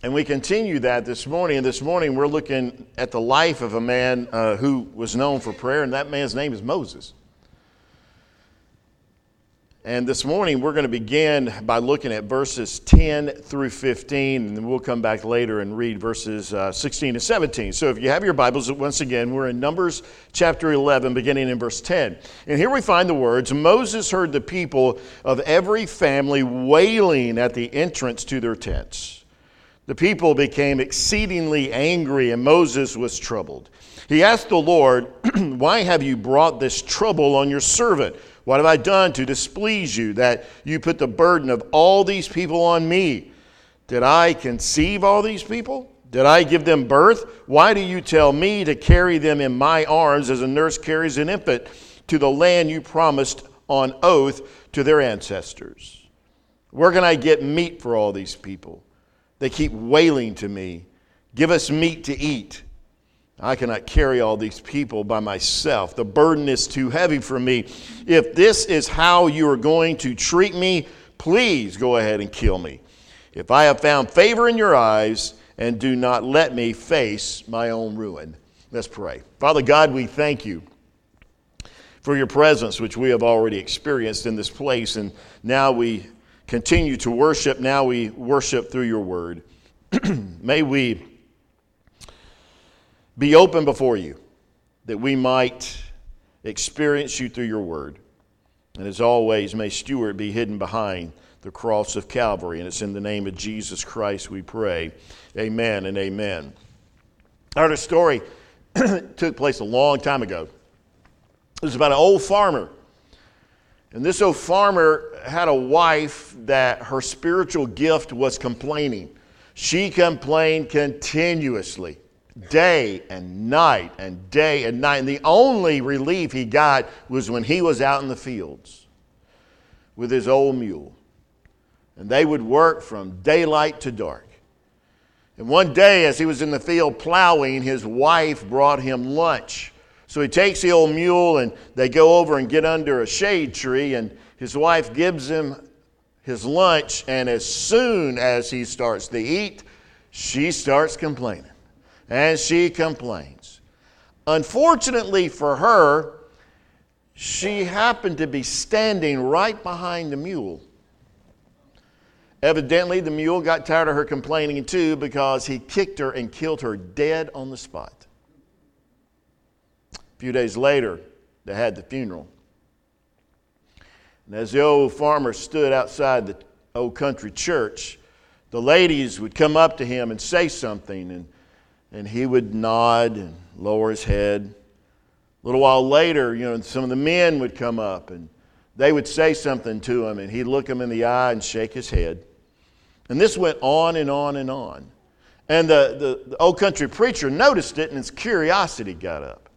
And we continue that this morning. And this morning we're looking at the life of a man who was known for prayer, and that man's name is Moses. And this morning we're going to begin by looking at verses 10 through 15, and then we'll come back later and read verses 16 and 17. So if you have your Bibles, once again, we're in Numbers chapter 11, beginning in verse 10. And here we find the words, Moses heard the people of every family wailing at the entrance to their tents. The people became exceedingly angry, and Moses was troubled. He asked the Lord, why have you brought this trouble on your servant? What have I done to displease you, that you put the burden of all these people on me? Did I conceive all these people? Did I give them birth? Why do you tell me to carry them in my arms as a nurse carries an infant to the land you promised on oath to their ancestors? Where can I get meat for all these people? They keep wailing to me, give us meat to eat. I cannot carry all these people by myself. The burden is too heavy for me. If this is how you are going to treat me, please go ahead and kill me. If I have found favor in your eyes, and do not let me face my own ruin. Let's pray. Father God, we thank you for your presence, which we have already experienced in this place. And now we continue to worship. Now we worship through your word. May we be open before you, that we might experience you through your word. And as always, may Stuart be hidden behind the cross of Calvary. And it's in the name of Jesus Christ we pray. Amen and amen. I heard a story took place a long time ago. It was about an old farmer. And this old farmer had a wife that her spiritual gift was complaining. She complained continuously. Day and night and day and night. And the only relief he got was when he was out in the fields with his old mule. And they would work from daylight to dark. And one day as he was in the field plowing, his wife brought him lunch. So he takes the old mule and they go over and get under a shade tree, and his wife gives him his lunch, and as soon as he starts to eat, she starts complaining. And she complains. Unfortunately for her, she happened to be standing right behind the mule. Evidently, the mule got tired of her complaining too, because he kicked her and killed her dead on the spot. A few days later, they had the funeral. And as the old farmer stood outside the old country church, the ladies would come up to him and say something, and he would nod and lower his head. A little while later, some of the men would come up and they would say something to him, and he'd look him in the eye and shake his head. And this went on and on and on. And the old country preacher noticed it, and his curiosity got up.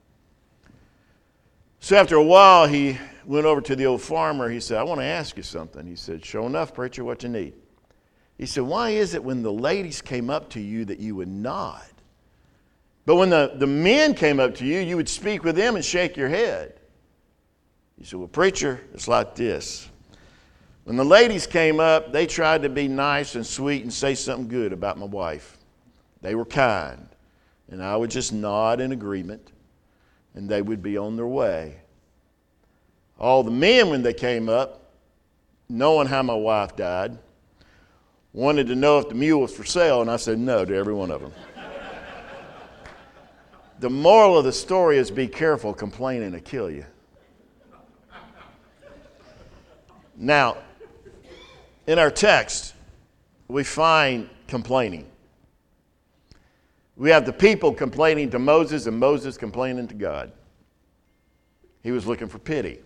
So after a while, he went over to the old farmer. He said, I want to ask you something. He said, sure enough, preacher, what you need? He said, why is it when the ladies came up to you that you would nod? But when the men came up to you, you would speak with them and shake your head. He said, well, preacher, it's like this. When the ladies came up, they tried to be nice and sweet and say something good about my wife. They were kind. And I would just nod in agreement, and they would be on their way. All the men, when they came up, knowing how my wife died, wanted to know if the mule was for sale, and I said no to every one of them. The moral of the story is be careful, complaining will kill you. Now, in our text, we find complaining. We have the people complaining to Moses and Moses complaining to God. He was looking for pity.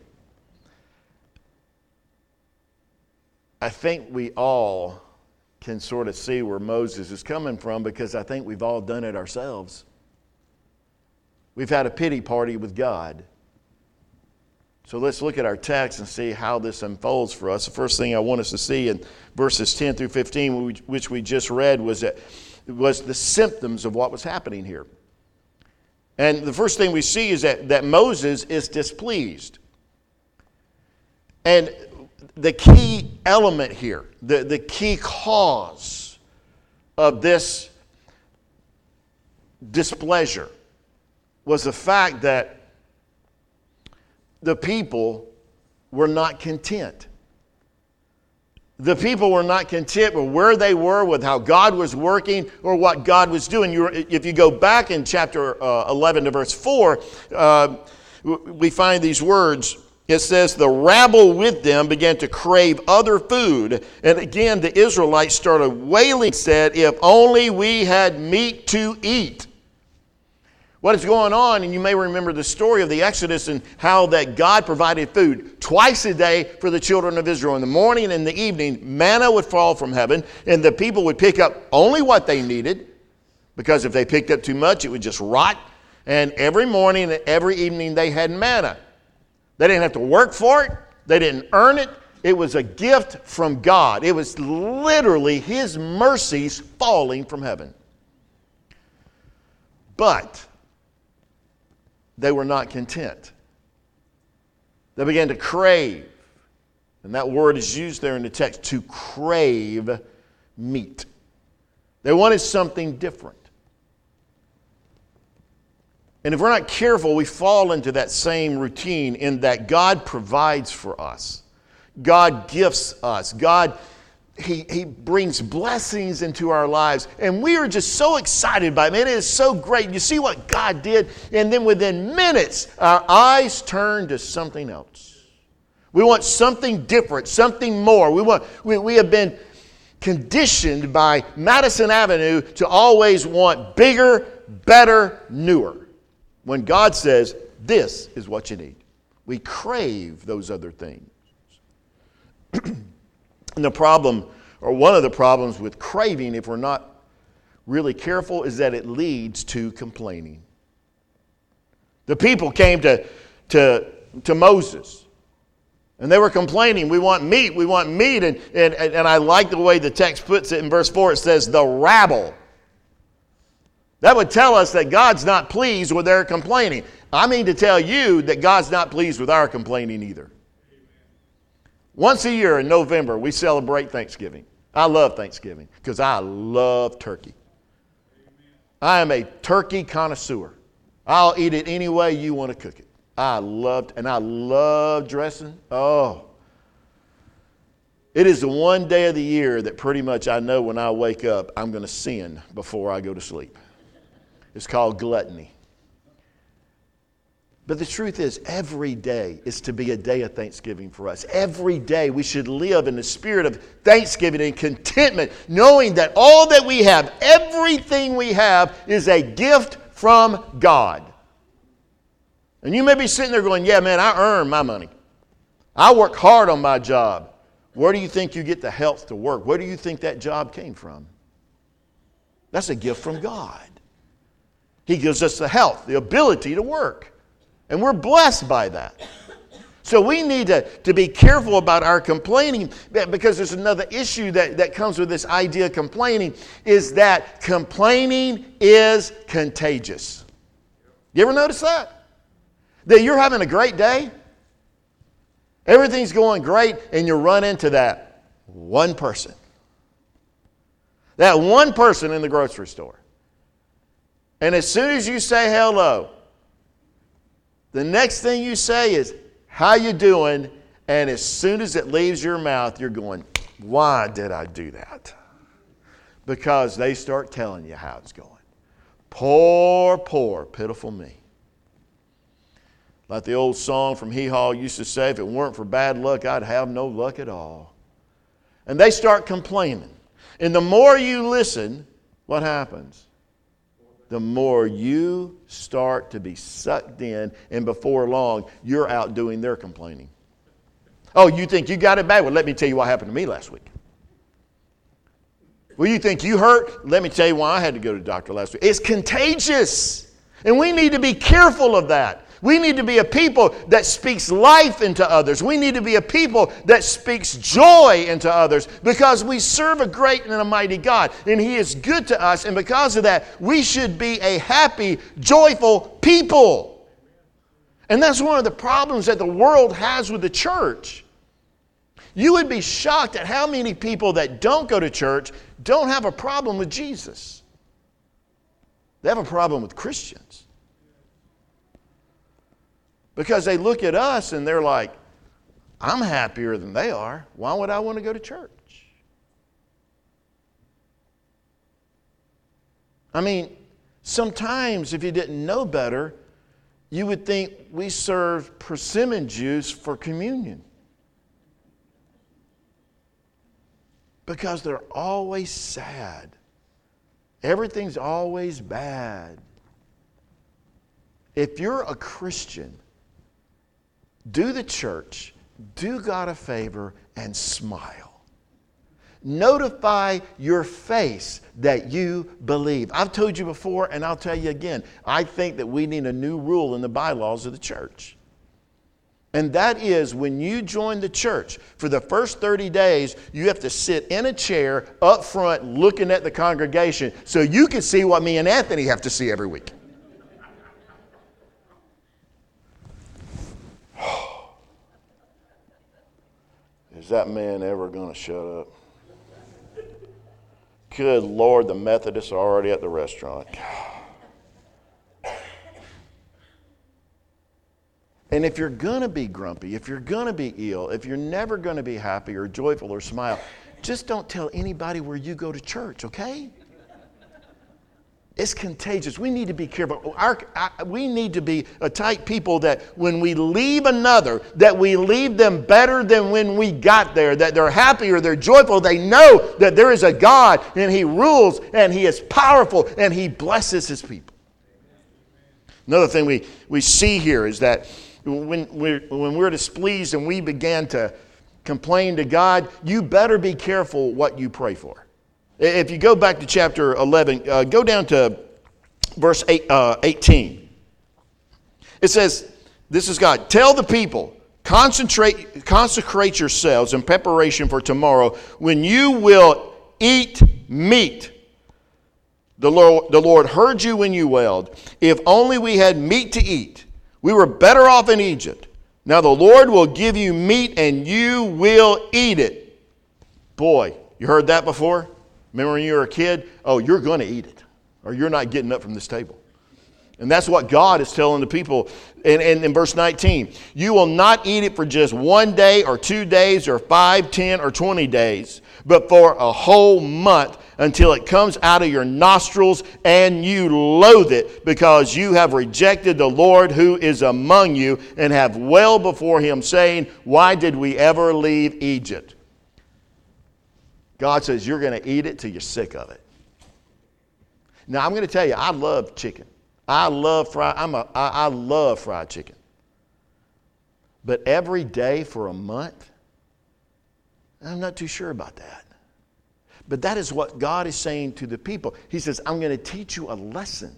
I think we all can sort of see where Moses is coming from, because I think we've all done it ourselves. We've had a pity party with God. So let's look at our text and see how this unfolds for us. The first thing I want us to see in verses 10 through 15, which we just read, was the symptoms of what was happening here. And the first thing we see is that Moses is displeased. And the key element here, the key cause of this displeasure was the fact that the people were not content. The people were not content with where they were, with how God was working or what God was doing. If you go back in chapter 11 to verse 4, we find these words. It says, the rabble with them began to crave other food. And again, the Israelites started wailing, said, if only we had meat to eat. What is going on, and you may remember the story of the Exodus and how that God provided food twice a day for the children of Israel. In the morning and in the evening, manna would fall from heaven, and the people would pick up only what they needed, because if they picked up too much, it would just rot. And every morning and every evening, they had manna. They didn't have to work for it. They didn't earn it. It was a gift from God. It was literally His mercies falling from heaven. But they were not content. They began to crave. And that word is used there in the text, to crave meat. They wanted something different. And if we're not careful, we fall into that same routine in that God provides for us. God gifts us. God, He brings blessings into our lives. And we are just so excited by it. It is so great. You see what God did. And then within minutes, our eyes turn to something else. We want something different, something more. We have been conditioned by Madison Avenue to always want bigger, better, newer. When God says, this is what you need. We crave those other things. And the problem, or one of the problems with craving, if we're not really careful, is that it leads to complaining. The people came to Moses, and they were complaining, we want meat. And I like the way the text puts it in verse 4. It says, the rabble. That would tell us that God's not pleased with their complaining. I mean to tell you that God's not pleased with our complaining either. Once a year in November, we celebrate Thanksgiving. I love Thanksgiving because I love turkey. I am a turkey connoisseur. I'll eat it any way you want to cook it. I love dressing. Oh. It is the one day of the year that pretty much I know when I wake up, I'm going to sin before I go to sleep. It's called gluttony. But the truth is, every day is to be a day of thanksgiving for us. Every day we should live in the spirit of thanksgiving and contentment, knowing that all that we have, everything we have, is a gift from God. And you may be sitting there going, yeah, man, I earn my money. I work hard on my job. Where do you think you get the health to work? Where do you think that job came from? That's a gift from God. He gives us the health, the ability to work. And we're blessed by that. So we need to be careful about our complaining, because there's another issue that comes with this idea of complaining, is that complaining is contagious. You ever notice that? That you're having a great day, everything's going great, and you run into that one person. That one person in the grocery store. And as soon as you say hello, the next thing you say is, how you doing? And as soon as it leaves your mouth, you're going, why did I do that? Because they start telling you how it's going. Poor, poor, pitiful me. Like the old song from Hee Haw used to say, if it weren't for bad luck, I'd have no luck at all. And they start complaining. And the more you listen, what happens? The more you start to be sucked in, and before long, you're out doing their complaining. Oh, you think you got it bad? Well, let me tell you what happened to me last week. Well, you think you hurt? Let me tell you why I had to go to the doctor last week. It's contagious, and we need to be careful of that. We need to be a people that speaks life into others. We need to be a people that speaks joy into others, because we serve a great and a mighty God, and He is good to us, and because of that, we should be a happy, joyful people. And that's one of the problems that the world has with the church, You would be shocked at how many people that don't go to church don't have a problem with Jesus. They have a problem with Christians. Because they look at us and they're like, I'm happier than they are. Why would I want to go to church? I mean, sometimes if you didn't know better, you would think we serve persimmon juice for communion. Because they're always sad. Everything's always bad. If you're a Christian, do the church, do God a favor, and smile. Notify your face that you believe. I've told you before, and I'll tell you again, I think that we need a new rule in the bylaws of the church. And that is, when you join the church, for the first 30 days, you have to sit in a chair up front looking at the congregation so you can see what me and Anthony have to see every week. Is that man ever going to shut up? Good Lord, the Methodists are already at the restaurant. And if you're going to be grumpy, if you're going to be ill, if you're never going to be happy or joyful or smile, just don't tell anybody where you go to church, okay? It's contagious. We need to be careful. We need to be a type people that when we leave another, that we leave them better than when we got there, that they're happy or they're joyful. They know that there is a God and He rules and He is powerful and He blesses His people. Another thing we see here is that when we're displeased and we began to complain to God, you better be careful what you pray for. If you go back to chapter 11, go down to verse 18. It says, this is God. Tell the people, consecrate yourselves in preparation for tomorrow when you will eat meat. The Lord heard you when you wailed. If only we had meat to eat. We were better off in Egypt. Now the Lord will give you meat and you will eat it. Boy, you heard that before? Remember when you were a kid? Oh, you're going to eat it, or you're not getting up from this table. And that's what God is telling the people in verse 19. You will not eat it for just 1 day or 2 days or 5, 10, or 20 days, but for a whole month until it comes out of your nostrils and you loathe it because you have rejected the Lord who is among you and have wailed before Him saying, why did we ever leave Egypt? God says you're going to eat it till you're sick of it. Now, I'm going to tell you, I love chicken. I love fried chicken. But every day for a month, I'm not too sure about that. But that is what God is saying to the people. He says, I'm going to teach you a lesson.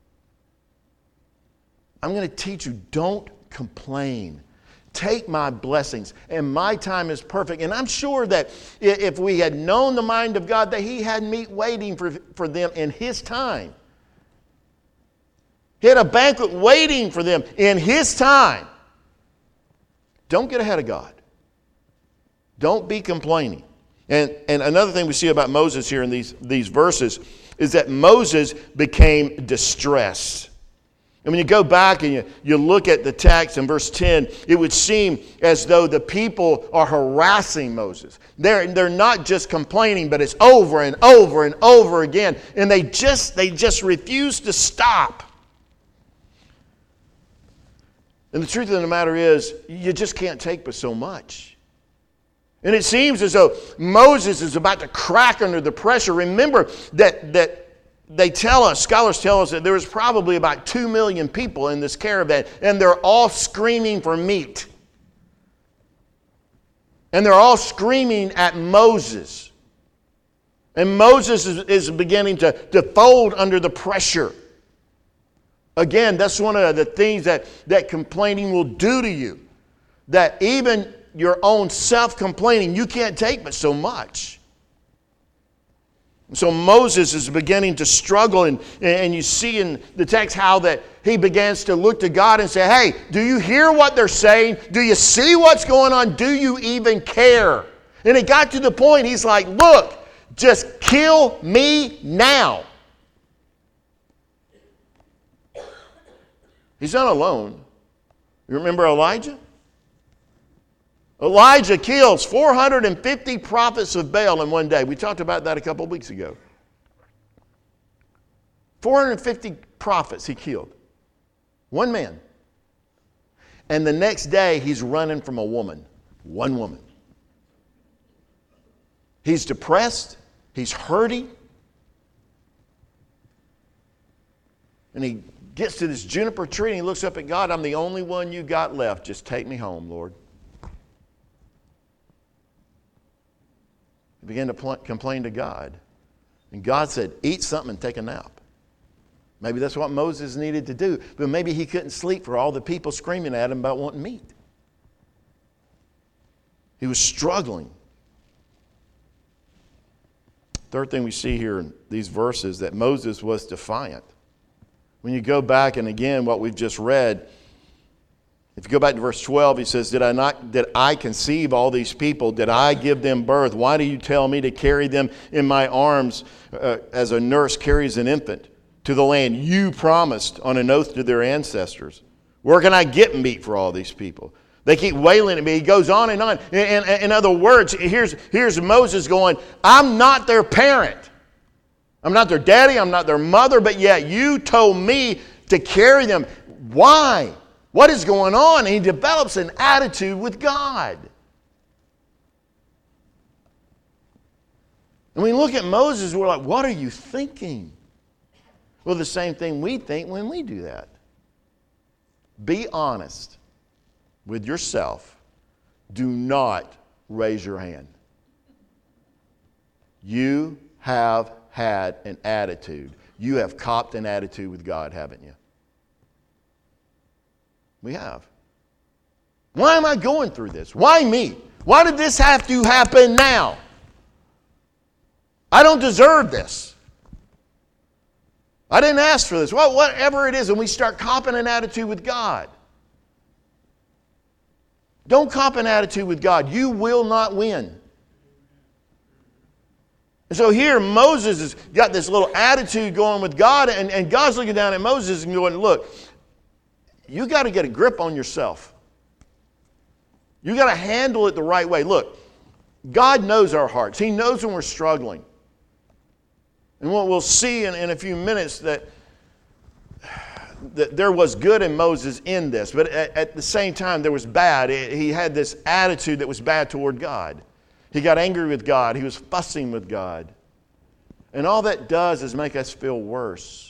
I'm going to teach you, don't complain. Take my blessings, and my time is perfect. And I'm sure that if we had known the mind of God, that He had meat waiting for them in His time. He had a banquet waiting for them in His time. Don't get ahead of God. Don't be complaining. And another thing we see about Moses here in these verses is that Moses became distressed. And when you go back and you look at the text in verse 10, it would seem as though the people are harassing Moses. They're not just complaining, but it's over and over and over again. And they just refuse to stop. And the truth of the matter is, you just can't take but so much. And it seems as though Moses is about to crack under the pressure. Remember that scholars tell us that there was probably about 2 million people in this caravan, and they're all screaming for meat. And they're all screaming at Moses. And Moses is beginning to fold under the pressure. Again, that's one of the things that complaining will do to you. That even your own self-complaining, you can't take but so much. So Moses is beginning to struggle, and you see in the text how that he begins to look to God and say, hey, do you hear what they're saying? Do you see what's going on? Do you even care? And it got to the point, he's like, look, just kill me now. He's not alone. You remember Elijah? Elijah kills 450 prophets of Baal in one day. We talked about that a couple of weeks ago. 450 prophets he killed. One man. And the next day he's running from a woman. One woman. He's depressed. He's hurting. And he gets to this juniper tree and he looks up at God. I'm the only one you got left. Just take me home, Lord. He began to complain to God. And God said, eat something and take a nap. Maybe that's what Moses needed to do. But maybe he couldn't sleep for all the people screaming at him about wanting meat. He was struggling. Third thing we see here in these verses, that Moses was defiant. When you go back, and again, what we've just read, if you go back to verse 12, he says, did I conceive all these people? Did I give them birth? Why do you tell me to carry them in my arms as a nurse carries an infant to the land you promised on an oath to their ancestors? Where can I get meat for all these people? They keep wailing at me. He goes on and on. In other words, here's Moses going, I'm not their parent. I'm not their daddy. I'm not their mother. But yet you told me to carry them. Why? What is going on? And he develops an attitude with God. And we look at Moses, we're like, what are you thinking? Well, the same thing we think when we do that. Be honest with yourself. Do not raise your hand. You have had an attitude. You have copped an attitude with God, haven't you? We have. Why am I going through this? Why me? Why did this have to happen now? I don't deserve this. I didn't ask for this. Well, whatever it is, and we start copping an attitude with God. Don't cop an attitude with God. You will not win. And so here Moses has got this little attitude going with God, and God's looking down at Moses and going, look, you got to get a grip on yourself. You got to handle it the right way. Look, God knows our hearts. He knows when we're struggling. And what we'll see in a few minutes that there was good in Moses in this, but at the same time there was bad. He had this attitude that was bad toward God. He got angry with God. He was fussing with God. And all that does is make us feel worse.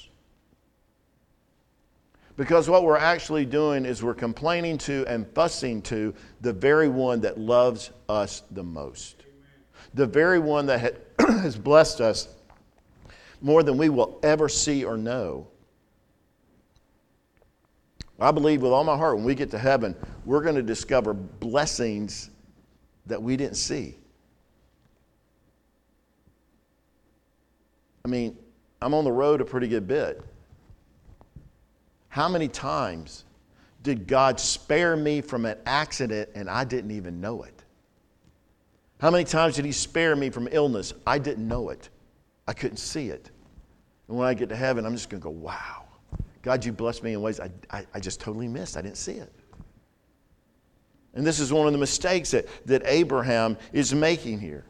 Because what we're actually doing is we're complaining to and fussing to the very one that loves us the most. The very one that has blessed us more than we will ever see or know. I believe with all my heart when we get to heaven, we're going to discover blessings that we didn't see. I mean, I'm on the road a pretty good bit. How many times did God spare me from an accident and I didn't even know it? How many times did He spare me from illness? I didn't know it. I couldn't see it. And when I get to heaven, I'm just going to go, wow. God, you blessed me in ways I just totally missed. I didn't see it. And this is one of the mistakes that Abraham is making here.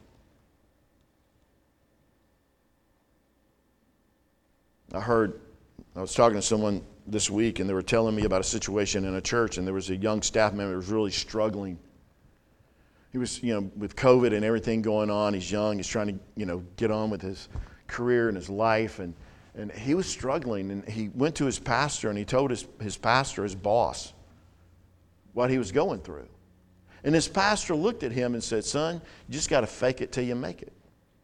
I was talking to someone this week, and they were telling me about a situation in a church, and there was a young staff member who was really struggling. He was, with COVID and everything going on, he's young, he's trying to, get on with his career and his life, and he was struggling, and he went to his pastor, and he told his pastor, his boss, what he was going through. And his pastor looked at him and said, son, you just got to fake it till you make it.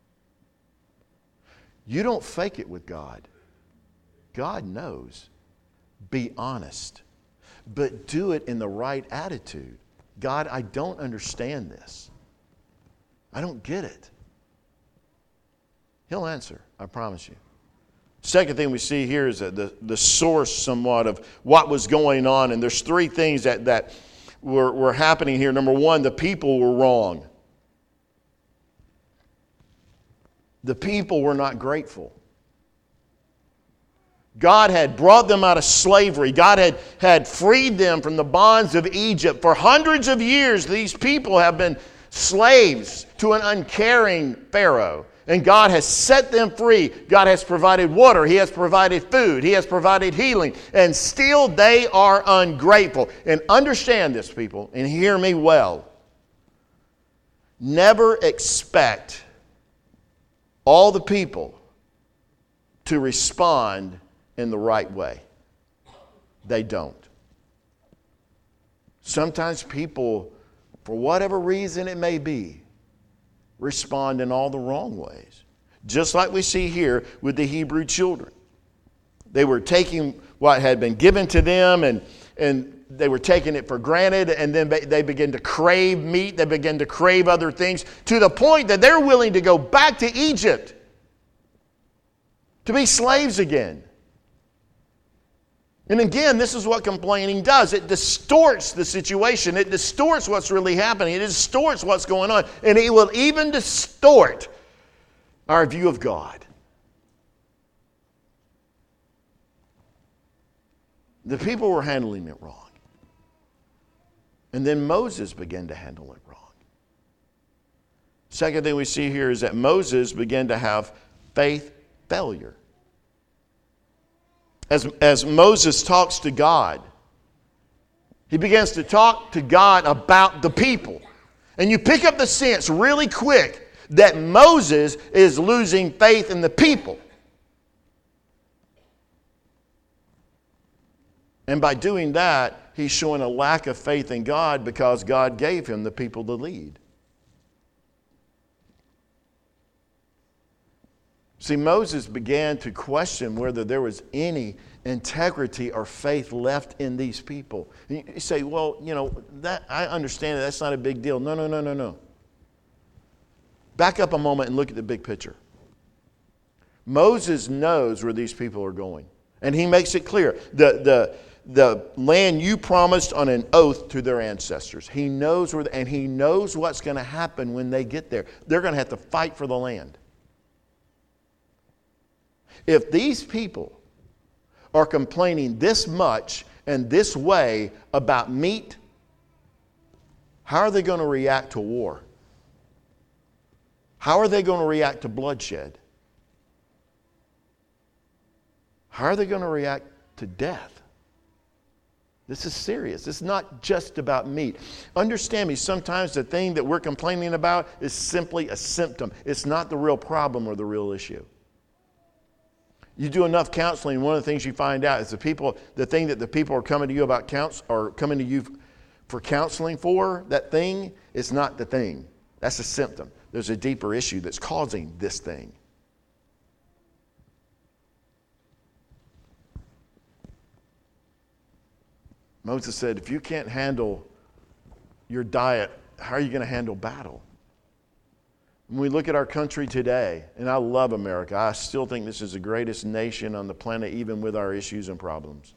You don't fake it with God. God knows. Be honest. But do it in the right attitude. God, I don't understand this. I don't get it. He'll answer, I promise you. Second thing we see here is that the source somewhat of what was going on. And there's three things that were happening here. Number one, the people were wrong. The people were not grateful. God had brought them out of slavery. God had freed them from the bonds of Egypt. For hundreds of years, these people have been slaves to an uncaring Pharaoh. And God has set them free. God has provided water. He has provided food. He has provided healing. And still they are ungrateful. And understand this, people, and hear me well. Never expect all the people to respond in the right way. They don't. Sometimes people, for whatever reason it may be, respond in all the wrong ways. Just like we see here with the Hebrew children. They were taking what had been given to them and they were taking it for granted, and then they began to crave meat. They began to crave other things to the point that they're willing to go back to Egypt to be slaves again. And again, this is what complaining does. It distorts the situation. It distorts what's really happening. It distorts what's going on. And it will even distort our view of God. The people were handling it wrong. And then Moses began to handle it wrong. Second thing we see here is that Moses began to have faith failure. As Moses talks to God, he begins to talk to God about the people. And you pick up the sense really quick that Moses is losing faith in the people. And by doing that, he's showing a lack of faith in God because God gave him the people to lead. See, Moses began to question whether there was any integrity or faith left in these people. And you say, well, that I understand that's not a big deal. No. Back up a moment and look at the big picture. Moses knows where these people are going. And he makes it clear. The land you promised on an oath to their ancestors. He knows and he knows what's going to happen when they get there. They're going to have to fight for the land. If these people are complaining this much and this way about meat, how are they going to react to war? How are they going to react to bloodshed? How are they going to react to death? This is serious. It's not just about meat. Understand me, sometimes the thing that we're complaining about is simply a symptom. It's not the real problem or the real issue. You do enough counseling, one of the things you find out is the thing that the people are coming to you about or coming to you for counseling for, that thing is not the thing. That's a symptom. There's a deeper issue that's causing this thing. Moses said, if you can't handle your diet, how are you going to handle battle? When we look at our country today, and I love America, I still think this is the greatest nation on the planet, even with our issues and problems.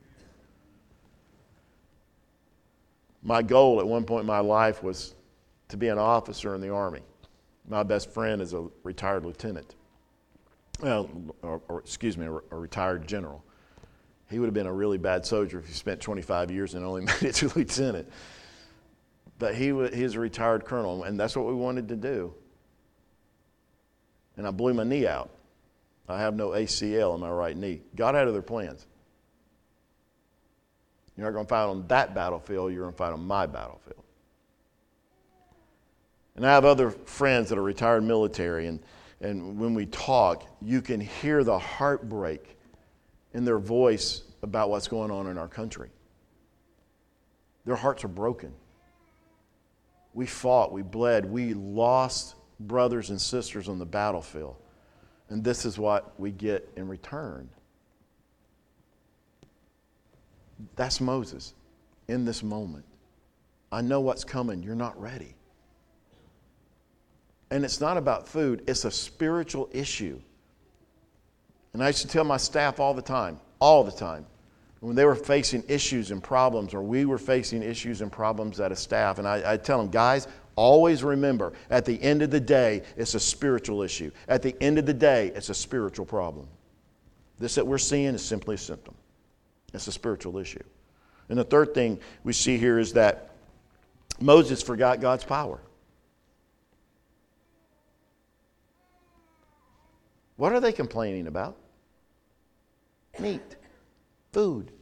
My goal at one point in my life was to be an officer in the Army. My best friend is a retired lieutenant. A retired general. He would have been a really bad soldier if he spent 25 years and only made it to lieutenant. But he's a retired colonel, and that's what we wanted to do. And I blew my knee out. I have no ACL in my right knee. Got out of their plans. You're not going to fight on that battlefield. You're going to fight on my battlefield. And I have other friends that are retired military, and when we talk, you can hear the heartbreak in their voice about what's going on in our country. Their hearts are broken. We fought, we bled, we lost brothers and sisters on the battlefield. And this is what we get in return. That's Moses in this moment. I know what's coming. You're not ready. And it's not about food. It's a spiritual issue. And I used to tell my staff all the time, when they were facing issues and problems, or we were facing issues and problems at a staff, and I tell them, guys, always remember, at the end of the day, it's a spiritual issue. At the end of the day, it's a spiritual problem. This that we're seeing is simply a symptom. It's a spiritual issue. And the third thing we see here is that Moses forgot God's power. What are they complaining about? Meat. Food.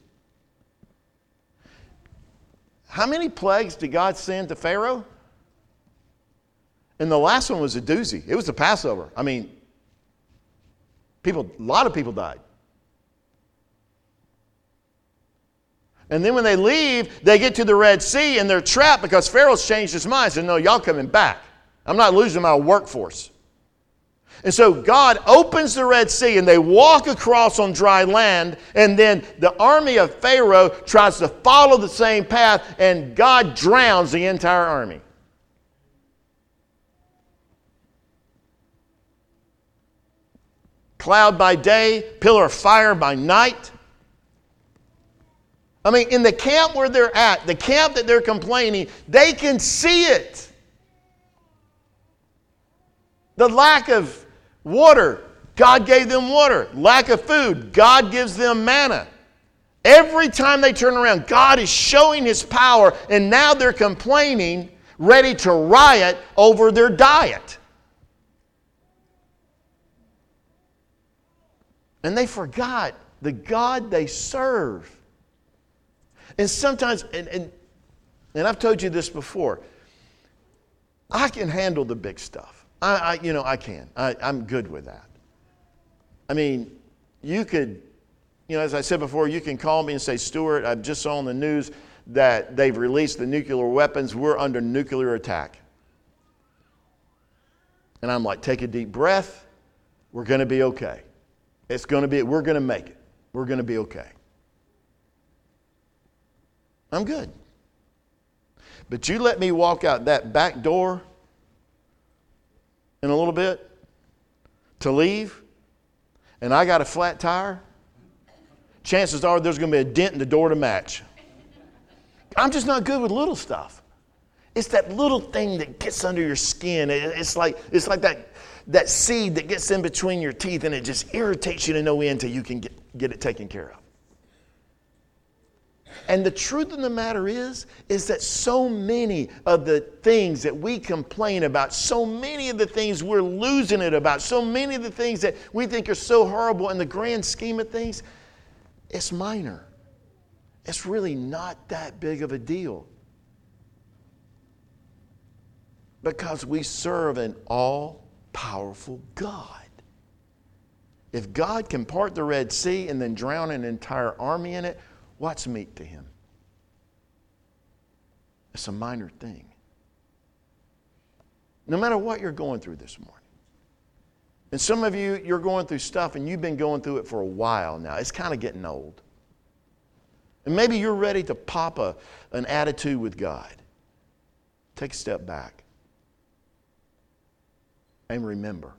How many plagues did God send to Pharaoh? And the last one was a doozy. It was the Passover. I mean, a lot of people died. And then when they leave, they get to the Red Sea and they're trapped because Pharaoh's changed his mind and said, no, y'all coming back. I'm not losing my workforce. And so God opens the Red Sea and they walk across on dry land, and then the army of Pharaoh tries to follow the same path, and God drowns the entire army. Cloud by day, pillar of fire by night. I mean, in the camp where they're at, the camp that they're complaining, they can see it. The lack of water, God gave them water. Lack of food, God gives them manna. Every time they turn around, God is showing His power, and now they're complaining, ready to riot over their diet. And they forgot the God they serve. And sometimes, and I've told you this before, I can handle the big stuff. I can. I'm good with that. I mean, you could, as I said before, you can call me and say, Stuart, I just saw on the news that they've released the nuclear weapons. We're under nuclear attack. And I'm like, take a deep breath. We're going to be okay. We're going to make it. We're going to be okay. I'm good. But you let me walk out that back door in a little bit to leave, and I got a flat tire, chances are there's going to be a dent in the door to match. I'm just not good with little stuff. It's that little thing that gets under your skin. It's like that seed that gets in between your teeth, and it just irritates you to no end until you can get it taken care of. And the truth of the matter is that so many of the things that we complain about, so many of the things we're losing it about, so many of the things that we think are so horrible in the grand scheme of things, it's minor. It's really not that big of a deal. Because we serve an all-powerful God. If God can part the Red Sea and then drown an entire army in it, what's meat to Him? It's a minor thing. No matter what you're going through this morning. And some of you, you're going through stuff and you've been going through it for a while now. It's kind of getting old. And maybe you're ready to pop an attitude with God. Take a step back. And remember.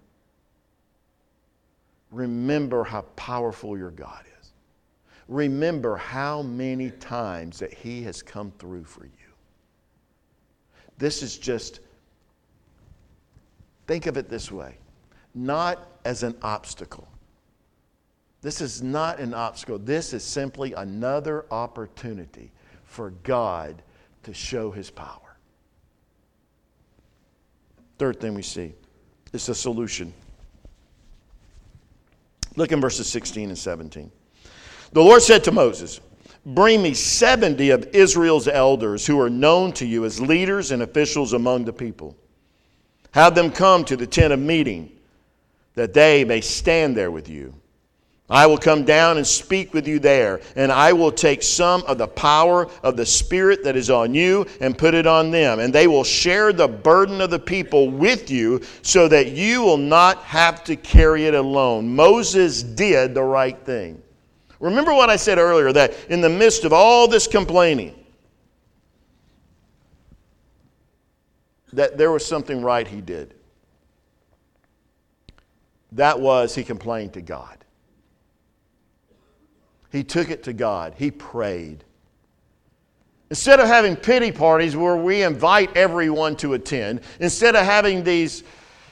Remember how powerful your God is. Remember how many times that He has come through for you. This is just, think of it this way, not as an obstacle. This is not an obstacle. This is simply another opportunity for God to show His power. Third thing we see is a solution. Look in verses 16 and 17. The Lord said to Moses, bring me 70 of Israel's elders who are known to you as leaders and officials among the people. Have them come to the tent of meeting, that they may stand there with you. I will come down and speak with you there, and I will take some of the power of the Spirit that is on you and put it on them, and they will share the burden of the people with you so that you will not have to carry it alone. Moses did the right thing. Remember what I said earlier, that in the midst of all this complaining, that there was something right he did. That was, he complained to God. He took it to God. He prayed. Instead of having pity parties where we invite everyone to attend, instead of having these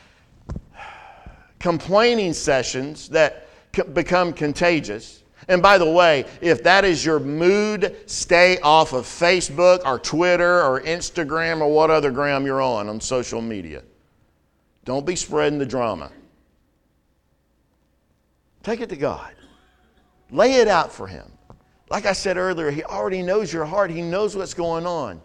complaining sessions that become contagious. And by the way, if that is your mood, stay off of Facebook or Twitter or Instagram or what other gram you're on social media. Don't be spreading the drama. Take it to God. Lay it out for Him. Like I said earlier, He already knows your heart. He knows what's going on.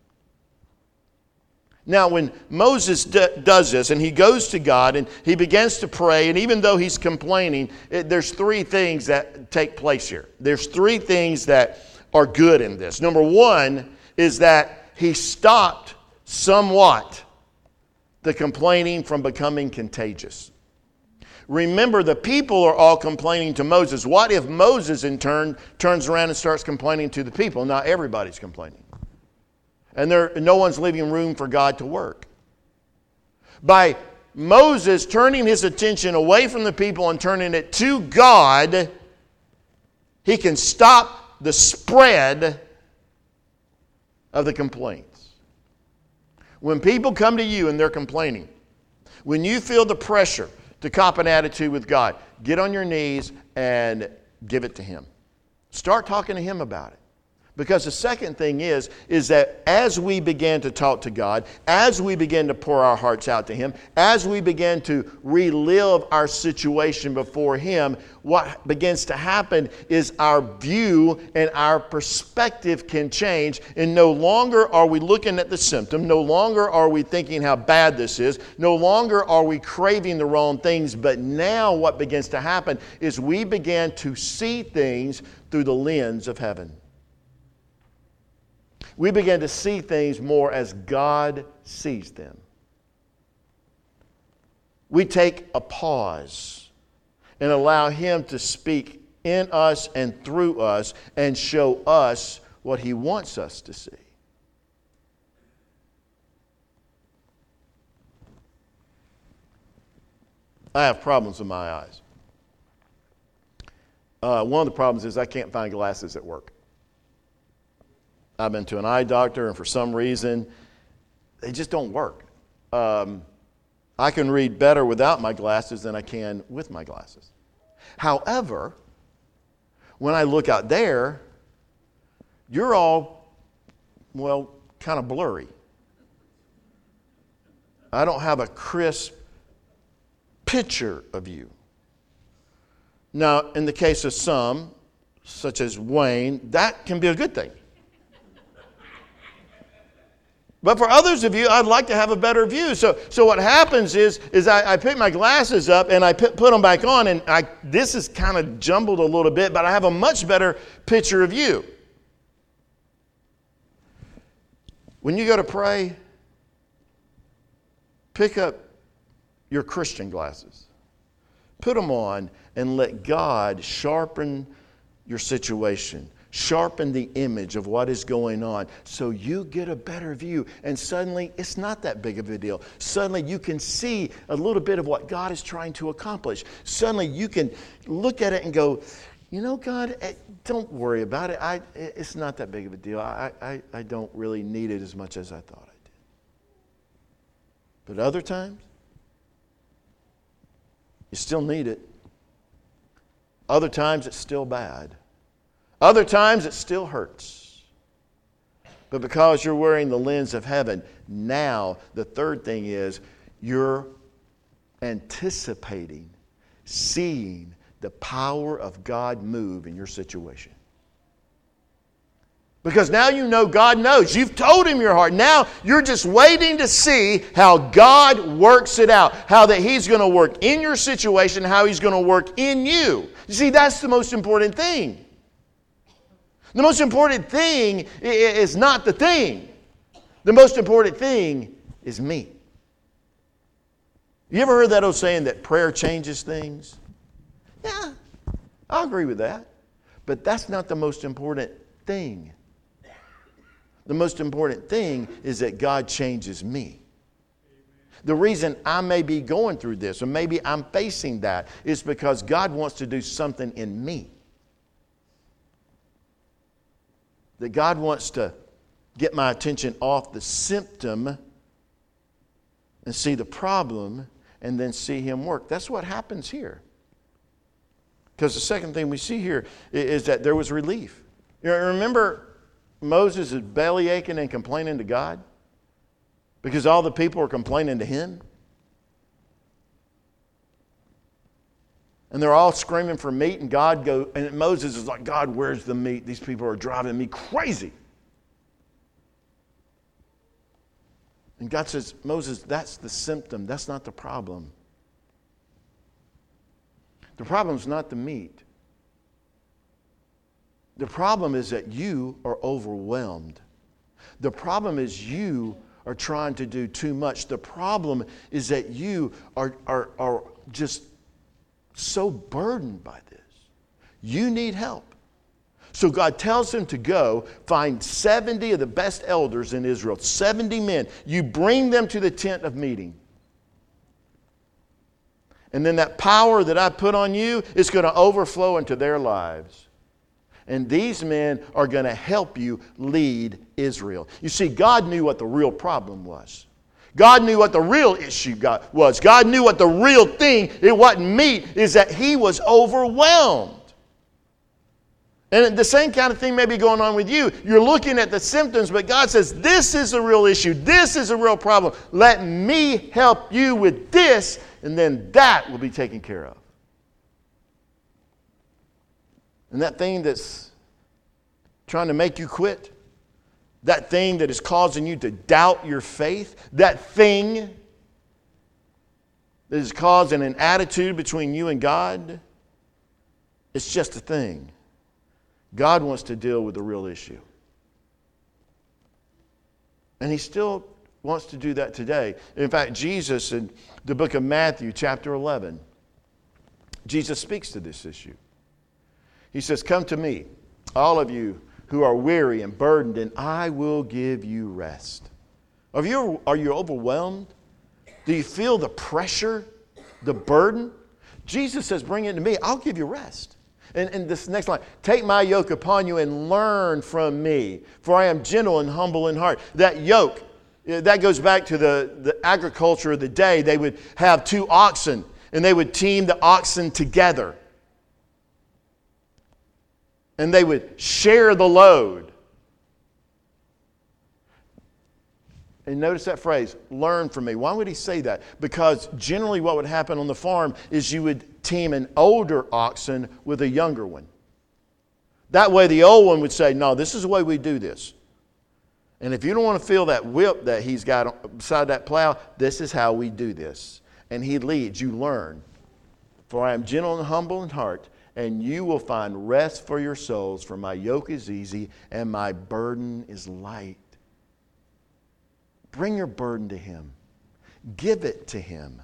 Now, when Moses does this and he goes to God and he begins to pray, and even though he's complaining, there's three things that take place here. There's three things that are good in this. Number one is that he stopped somewhat the complaining from becoming contagious. Remember, the people are all complaining to Moses. What if Moses, in turn, turns around and starts complaining to the people? Not everybody's complaining. And no one's leaving room for God to work. By Moses turning his attention away from the people and turning it to God, he can stop the spread of the complaints. When people come to you and they're complaining, when you feel the pressure to cop an attitude with God, get on your knees and give it to Him. Start talking to Him about it. Because the second thing is that as we begin to talk to God, as we begin to pour our hearts out to Him, as we begin to relive our situation before Him, what begins to happen is our view and our perspective can change. And no longer are we looking at the symptom. No longer are we thinking how bad this is. No longer are we craving the wrong things. But now what begins to happen is we begin to see things through the lens of heaven. We begin to see things more as God sees them. We take a pause and allow Him to speak in us and through us and show us what He wants us to see. I have problems with my eyes. One of the problems is I can't find glasses at work. I've been to an eye doctor, and for some reason, they just don't work. I can read better without my glasses than I can with my glasses. However, when I look out there, you're all, kind of blurry. I don't have a crisp picture of you. Now, in the case of some, such as Wayne, that can be a good thing. But for others of you, I'd like to have a better view. So what happens is I pick my glasses up and I put them back on, and this is kind of jumbled a little bit, but I have a much better picture of you. When you go to pray, pick up your Christian glasses. Put them on and let God sharpen your situation. Sharpen the image of what is going on so you get a better view. And suddenly, it's not that big of a deal. Suddenly, you can see a little bit of what God is trying to accomplish. Suddenly, you can look at it and go, God, don't worry about it. It's not that big of a deal. I don't really need it as much as I thought I did. But other times, you still need it. Other times, it's still bad. Other times it still hurts. But because you're wearing the lens of heaven, now the third thing is you're anticipating, seeing the power of God move in your situation. Because now you know God knows. You've told Him your heart. Now you're just waiting to see how God works it out. How that He's going to work in your situation, how He's going to work in you. You see, that's the most important thing. The most important thing is not the thing. The most important thing is me. You ever heard that old saying that prayer changes things? Yeah, I agree with that. But that's not the most important thing. The most important thing is that God changes me. The reason I may be going through this, or maybe I'm facing that, is because God wants to do something in me. That God wants to get my attention off the symptom and see the problem and then see Him work. That's what happens here. Because the second thing we see here is that there was relief. You know, remember Moses is belly aching and complaining to God? Because all the people are complaining to him? And they're all screaming for meat, and Moses is like, God, where's the meat? These people are driving me crazy. And God says, Moses, that's the symptom. That's not the problem. The problem is not the meat. The problem is that you are overwhelmed. The problem is you are trying to do too much. The problem is that you are just so burdened by this. You need help. So God tells him to go find 70 of the best elders in Israel, 70 men. You bring them to the tent of meeting. And then that power that I put on you is going to overflow into their lives. And these men are going to help you lead Israel. You see, God knew what the real problem was. God knew what the real issue was. God knew what the real thing, it wasn't meat, is that he was overwhelmed. And the same kind of thing may be going on with you. You're looking at the symptoms, but God says, this is a real issue. This is a real problem. Let me help you with this, and then that will be taken care of. And that thing that's trying to make you quit, that thing that is causing you to doubt your faith, that thing that is causing an attitude between you and God, it's just a thing. God wants to deal with the real issue. And he still wants to do that today. In fact, Jesus in the book of Matthew, chapter 11, Jesus speaks to this issue. He says, come to me, all of you who are weary and burdened, and I will give you rest. Are you overwhelmed? Do you feel the pressure, the burden? Jesus says, bring it to me. I'll give you rest. And this next line, take my yoke upon you and learn from me, for I am gentle and humble in heart. That yoke, that goes back to the agriculture of the day. They would have 2 oxen, and they would team the oxen together. And they would share the load. And notice that phrase, learn from me. Why would he say that? Because generally what would happen on the farm is you would team an older oxen with a younger one. That way the old one would say, no, this is the way we do this. And if you don't want to feel that whip that he's got beside that plow, this is how we do this. And he leads, you learn. For I am gentle and humble in heart, and you will find rest for your souls, for my yoke is easy and my burden is light. Bring your burden to him. Give it to him.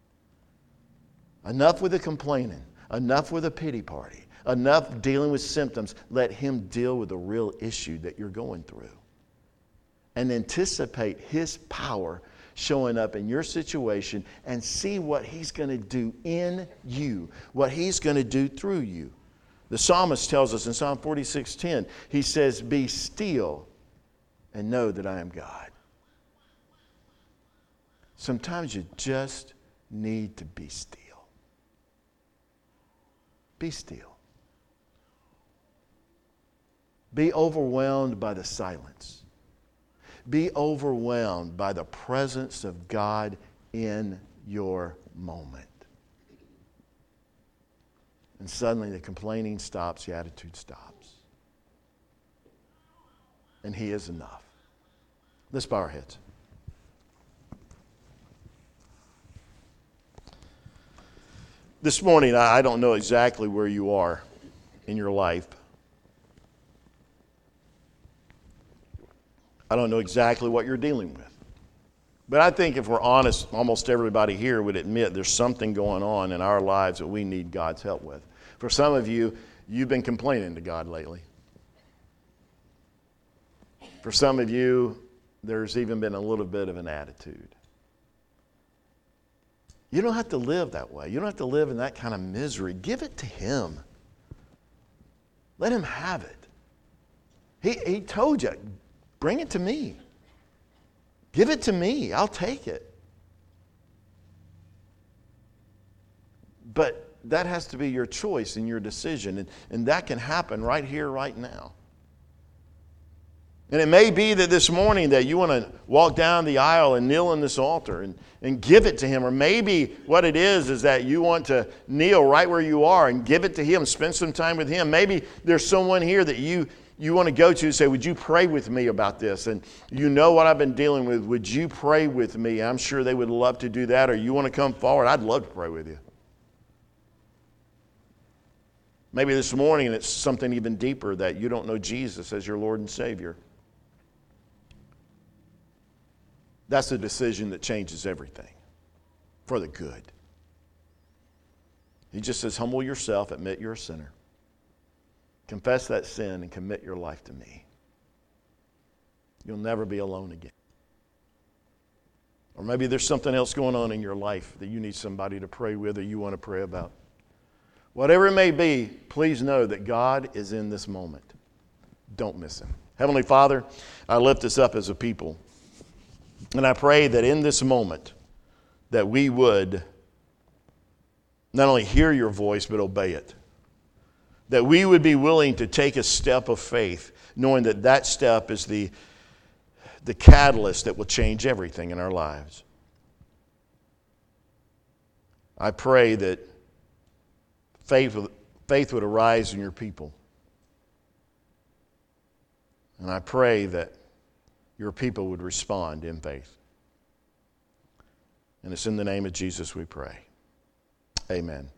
Enough with the complaining. Enough with the pity party. Enough dealing with symptoms. Let him deal with the real issue that you're going through. And anticipate his power showing up in your situation and see what he's going to do in you, what he's going to do through you. The psalmist tells us in Psalm 46:10, he says, be still and know that I am God. Sometimes you just need to be still. Be still. Be overwhelmed by the silence. Be overwhelmed by the presence of God in your moment. And suddenly the complaining stops, the attitude stops. And he is enough. Let's bow our heads. This morning, I don't know exactly where you are in your life. I don't know exactly what you're dealing with. But I think if we're honest, almost everybody here would admit there's something going on in our lives that we need God's help with. For some of you, you've been complaining to God lately. For some of you, there's even been a little bit of an attitude. You don't have to live that way. You don't have to live in that kind of misery. Give it to Him. Let Him have it. He told you, bring it to me. Give it to me. I'll take it. But that has to be your choice and your decision. And that can happen right here, right now. And it may be that this morning that you want to walk down the aisle and kneel in this altar and give it to Him. Or maybe what it is that you want to kneel right where you are and give it to Him, spend some time with Him. Maybe there's someone here that you want to go to and say, would you pray with me about this? And you know what I've been dealing with. Would you pray with me? I'm sure they would love to do that. Or you want to come forward? I'd love to pray with you. Maybe this morning it's something even deeper, that you don't know Jesus as your Lord and Savior. That's a decision that changes everything for the good. He just says, humble yourself, admit you're a sinner. Confess that sin and commit your life to me. You'll never be alone again. Or maybe there's something else going on in your life that you need somebody to pray with or you want to pray about. Whatever it may be, please know that God is in this moment. Don't miss Him. Heavenly Father, I lift us up as a people. And I pray that in this moment that we would not only hear your voice, but obey it. That we would be willing to take a step of faith, knowing that that step is the catalyst that will change everything in our lives. I pray that faith would arise in your people. And I pray that your people would respond in faith. And it's in the name of Jesus we pray. Amen.